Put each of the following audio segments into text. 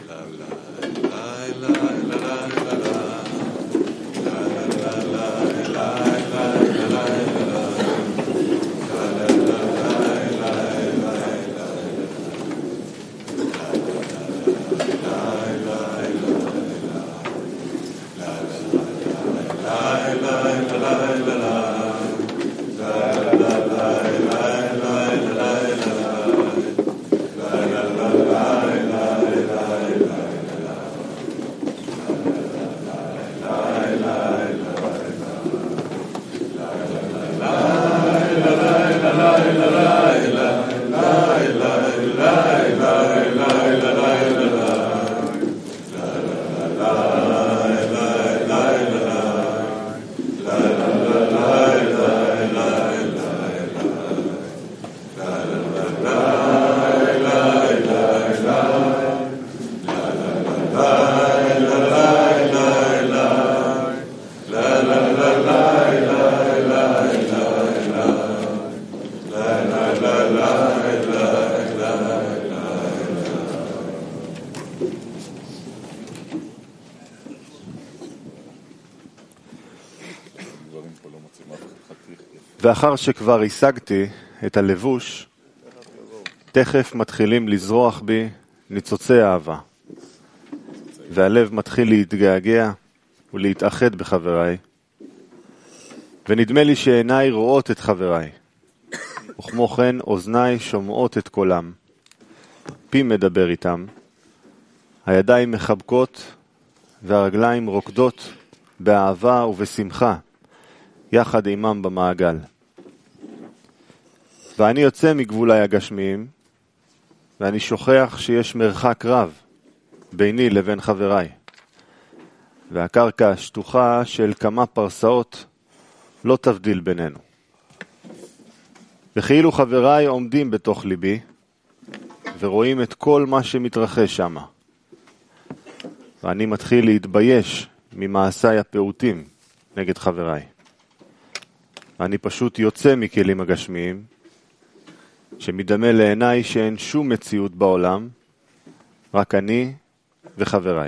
ואחר שכבר השגתי את הלבוש, תכף מתחילים לזרוח בי ניצוצי אהבה, והלב מתחיל להתגעגע ולהתאחד בחבריי, ונדמה לי שעיניי רואות את חבריי, וכמו כן אוזניי שומעות את קולם, פי מדבר איתם, הידיים מחבקות והרגליים רוקדות באהבה ובשמחה יחד עמם במעגל. ואני יוצא מגבולי הגשמיים, ואני שוכח שיש מרחק רב ביני לבין חבריי, והקרקע השטוחה של כמה פרסאות לא תבדיל בינינו. וכאילו חבריי עומדים בתוך ליבי, ורואים את כל מה שמתרחש שם. ואני מתחיל להתבייש ממעשיי הפעוטים נגד חבריי. ואני פשוט יוצא מכלים הגשמיים, שמדמה לעיניי שאין שום מציאות בעולם, רק אני וחבריי.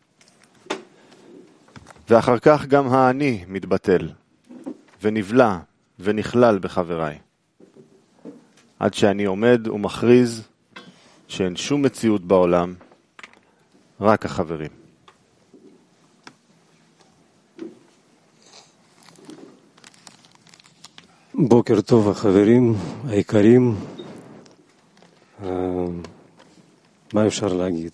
ואחר כך גם האני מתבטל, ונבלע ונכלל בחבריי. עד שאני עומד ומכריז שאין שום מציאות בעולם, רק החברים. בוקר טוב החברים היקרים. מה אפשר להגיד?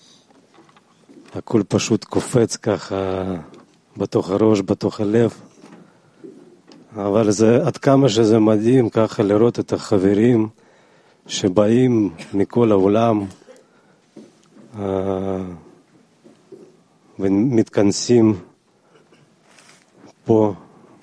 הכל פשוט קופץ ככה בתוך הראש, בתוך הלב. אבל זה עד כמה שזה מדהים ככה לראות את החברים שבאים מכל העולם ומתכנסים פה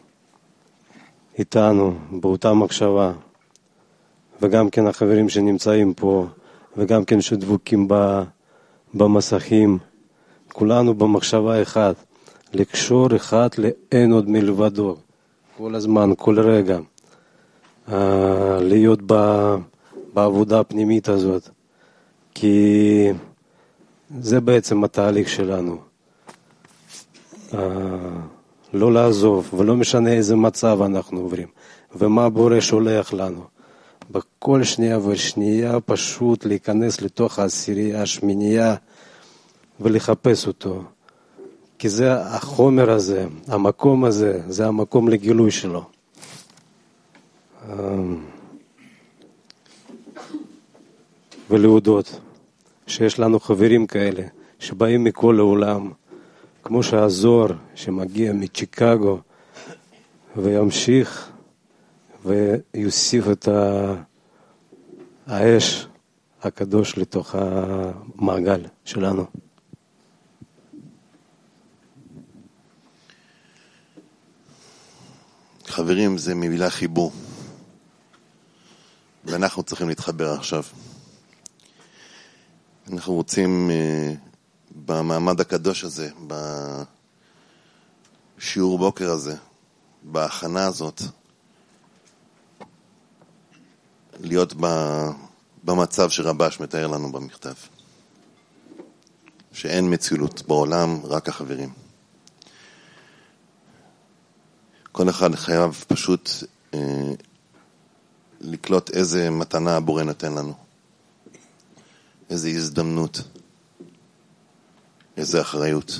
איתנו באותה מחשבה, וגם כן החברים שנמצאים פה, וגם כן שדבוקים במסכים, כולנו במחשבה אחת, לקשור אחד לאין עוד מלבדו, כל הזמן, כל רגע, להיות בעבודה הפנימית הזאת, כי זה בעצם התהליך שלנו. לא לעזוב, ולא משנה איזה מצב אנחנו עוברים, ומה בורא שולח לנו. בכל שנייה ושנייה פשוט להיכנס לתוך העשירייה, השמינייה, ולחפש אותו. כי זה החומר הזה, המקום הזה, זה המקום לגילוי שלו. ולהודות שיש לנו חברים כאלה, שבאים מכל העולם, כמו שהזוהר שמגיע מצ'יקגו וימשיך ויוסיף את האש הקדוש לתוך המעגל שלנו. חברים, זה מילה חיבור, ואנחנו צריכים להתחבר עכשיו. אנחנו רוצים במעמד הקדוש הזה, בשיעור בוקר הזה, בהכנה הזאת, להיות במצב שרבש מתאר לנו במכתב. שאין מציאות בעולם, רק החברים. כל אחד חייב פשוט לקלוט איזה מתנה הבורא נותן לנו. איזה הזדמנות. איזה אחריות.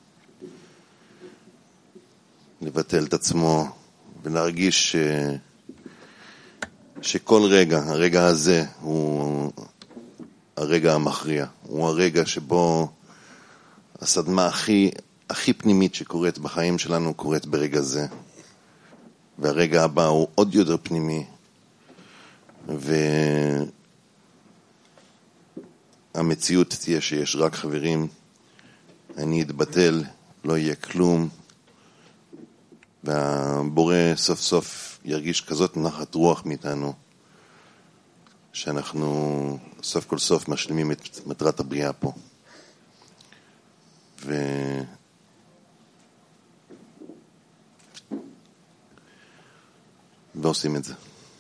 לבטל את עצמו ולהרגיש שכל רגע, הרגע הזה הוא הרגע המכריע. הוא הרגע שבו הסדמה הכי פנימית שקורית בחיים שלנו קורית ברגע זה. והרגע הבא הוא עוד יותר פנימי. והמציאות תהיה שיש רק חברים. אני אתבטל, לא יהיה כלום. והבורא סוף סוף ירגיש כזאת נחת רוח מאיתנו, שאנחנו סוף כל סוף משלימים את מטרת הבריאה פה. ועושים את זה.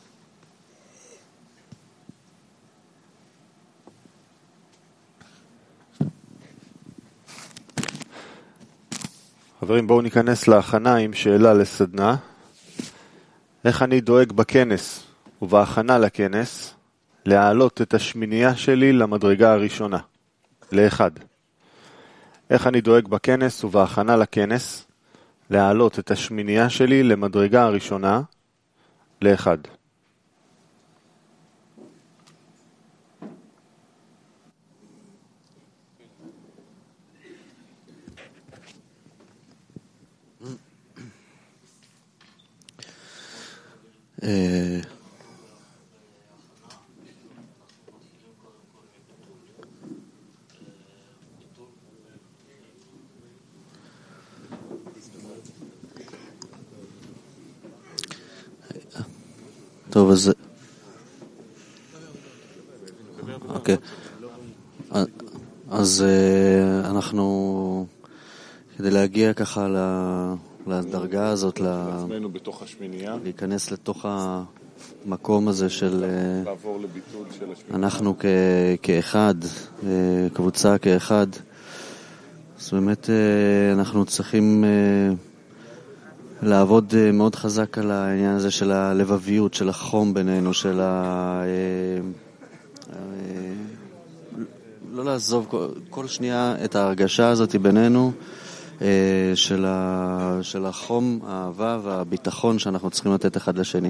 חברים, בואו ניכנס להכנה עם שאלה לסדנה. איך אני דואג בכנס ובהכנה לכנס להעלות את השמינייה שלי למדרגה הראשונה, לאחד. איך אני דואג בכנס ובהכנה לכנס להעלות את השמינייה שלי למדרגה הראשונה, לאחד. טוב, אז אוקיי. אז אנחנו כדי להגיע ככה לדרגה הזאת, עצמנו בתוך השמינייה, להיכנס לתוך המקום הזה של לעבור לביטול של השמינייה. אנחנו כאחד, קבוצה כאחד. אז באמת אנחנו צריכים לעבוד מאוד חזק על העניין הזה של הלבביות, של החום בינינו, של לא לעזוב כל שנייה את ההרגשה הזאת בינינו, של החום, האהבה והביטחון שאנחנו צריכים לתת אחד לשני.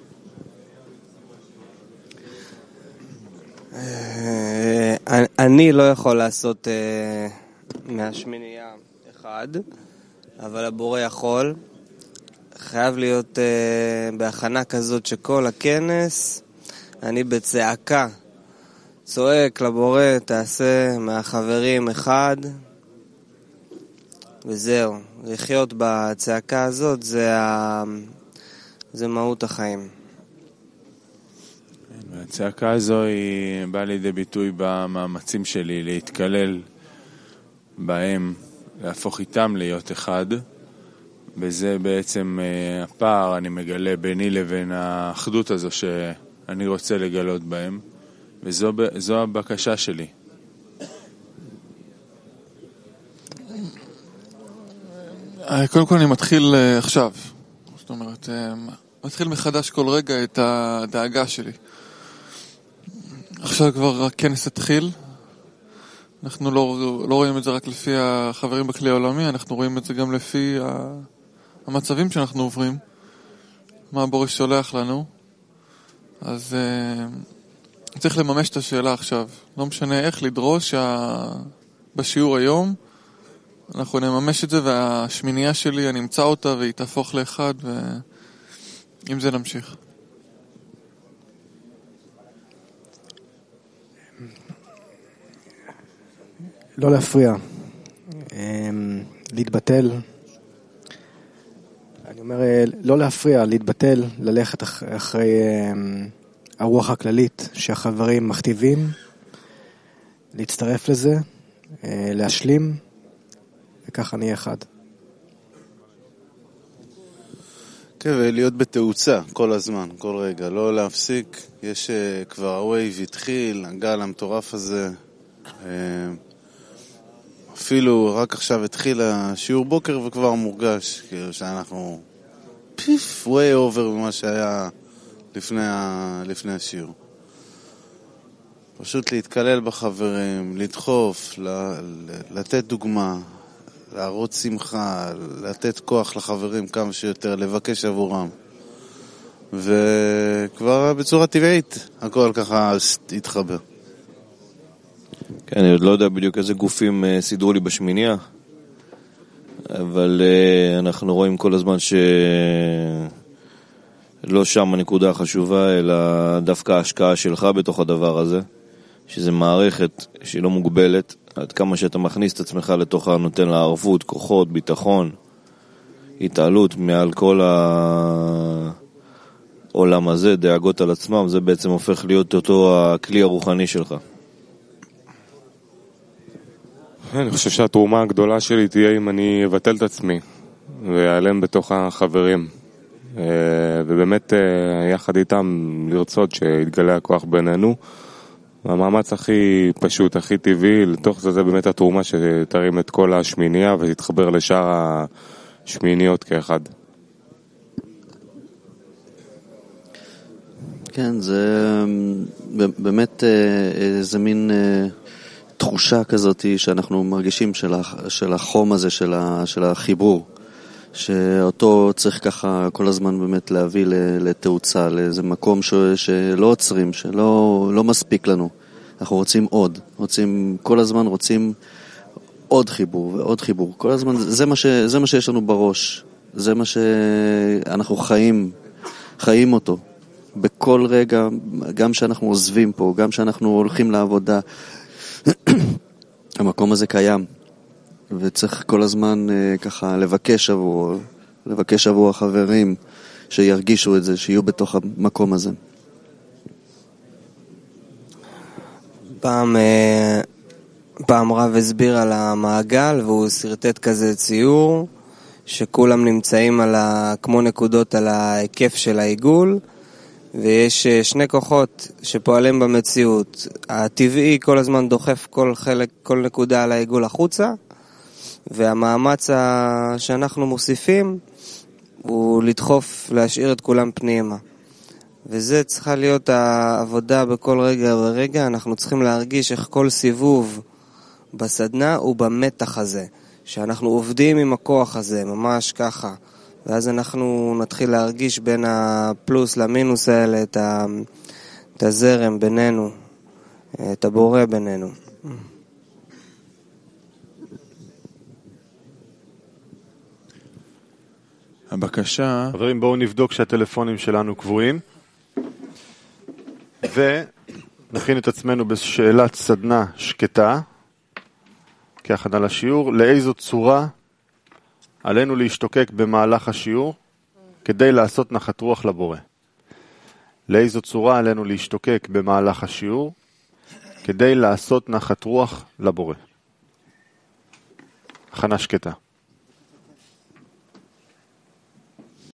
אני לא יכול לעשות מהשמינייה אחד, אבל הבורא יכול. חייב להיות בהכנה כזאת שכל הכנס אני בצעקה צועק לבורא, תעשה מהחברים אחד, וזהו. לחיות בצעקה הזאת זה מהות החיים. הצעקה הזו היא באה לידי ביטוי במאמצים שלי להתקלל בהם, להפוך איתם להיות אחד. וזה בעצם הפער אני מגלה ביני לבין האחדות הזו שאני רוצה לגלות בהם, וזו הבקשה שלי. קודם כל אני מתחיל עכשיו, זאת אומרת, מתחיל מחדש כל רגע את הדאגה שלי. עכשיו כבר הכנס התחיל, אנחנו לא רואים את זה רק לפי החברים בכלי העולמי, אנחנו רואים את זה גם לפי המצבים שאנחנו עוברים, מה הבורא שולח לנו. אז צריך לממש את השאלה עכשיו, לא משנה איך, לדרוש בשיעור היום אנחנו נממש את זה, והשמינייה שלי אני אמצא אותה והיא תהפוך לאחד, ועם זה נמשיך. לא להפריע, להתבטל. אני אומר לא להפריע, להתבטל, ללכת אחרי הרוח הכללית שהחברים מכתיבים, להצטרף לזה, להשלים, וככה נהיה אחד. כן, ולהיות בתאוצה כל הזמן, כל רגע, לא להפסיק. יש כבר הווייב התחיל, הגל המטורף הזה, אפילו רק עכשיו התחיל השיעור בוקר וכבר מורגש, כאילו שאנחנו פיף, way over ממה שהיה לפני השיעור. פשוט להתקלל בחברים, לדחוף, לתת דוגמה, להראות שמחה, לתת כוח לחברים כמה שיותר, לבקש עבורם. וכבר בצורה טבעית הכל ככה התחבר. כן, אני עוד לא יודע בדיוק איזה גופים סידרו לי בשמיניה, אבל אנחנו רואים כל הזמן שלא שם הנקודה החשובה, אלא דווקא ההשקעה שלך בתוך הדבר הזה, שזה מערכת שהיא לא מוגבלת, עד כמה שאתה מכניס את עצמך לתוכה, נותן לה ערבות, כוחות, ביטחון, התעלות מעל כל העולם הזה, דאגות על עצמם, זה בעצם הופך להיות אותו הכלי הרוחני שלך. אני חושב שהתרומה הגדולה שלי תהיה אם אני אבטל את עצמי ואעלם בתוך החברים, ובאמת יחד איתם לרצות שיתגלה הכוח בינינו. המאמץ הכי פשוט, הכי טבעי, לתוך זה באמת התרומה שתרים את כל השמינייה ותתחבר לשאר השמיניות כאחד. כן, זה באמת איזה מין תחושה כזאת שאנחנו מרגישים של החום הזה, של החיבור, שאותו צריך ככה כל הזמן באמת להביא לתאוצה, לאיזה מקום שלא עוצרים, שלא מספיק לנו. אנחנו רוצים עוד, כל הזמן רוצים עוד חיבור ועוד חיבור. כל הזמן, זה מה שיש לנו בראש, זה מה שאנחנו חיים אותו. בכל רגע, גם שאנחנו עוזבים פה, גם שאנחנו הולכים לעבודה, המקום הזה קיים, וצריך כל הזמן ככה לבקש עבור החברים שירגישו את זה, שיהיו בתוך המקום הזה. פעם רב הסביר על המעגל, והוא סרטט כזה ציור שכולם נמצאים כמו נקודות על ההיקף של העיגול, ויש שני כוחות שפועלים במציאות. הטבעי כל הזמן דוחף כל נקודה על העיגול החוצה, והמאמץ שאנחנו מוסיפים הוא לדחוף, להשאיר את כולם פנימה. וזה צריכה להיות העבודה בכל רגע ורגע. אנחנו צריכים להרגיש איך כל סיבוב בסדנה הוא במתח הזה, שאנחנו עובדים עם הכוח הזה, ממש ככה. ואז אנחנו נתחיל להרגיש בין הפלוס למינוס האלה את הזרם בינינו, את הבורא בינינו. הבקשה... חברים, בואו נבדוק שהטלפונים שלנו קבועים, ונכין את עצמנו בשאלת סדנה שקטה, כהכנה לשיעור. לאיזו צורה עלינו להשתוקק במהלך השיעור כדי לעשות נחת רוח לבורא? לאיזו צורה עלינו להשתוקק במהלך השיעור כדי לעשות נחת רוח לבורא? הכנה שקטה.